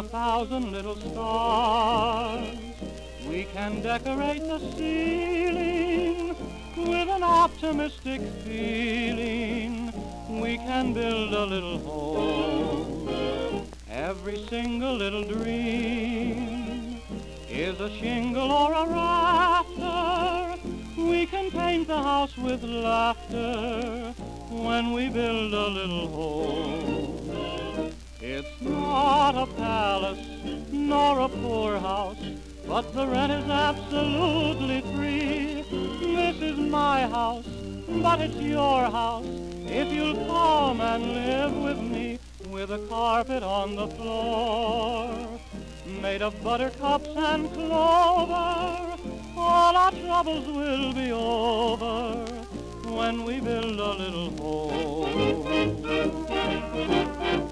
1,000 little stars. We can decorate the ceiling with an optimistic feeling. We can build a little home. Every single little dream is a shingle or a rafter. We can paint the house with laughter when we build a little home. It's not a palace nor a poorhouse, but the rent is absolutely free. This is my house, but it's your house if you'll come and live with me. With a carpet on the floor made of buttercups and clover, all our troubles will be over when we build a little home.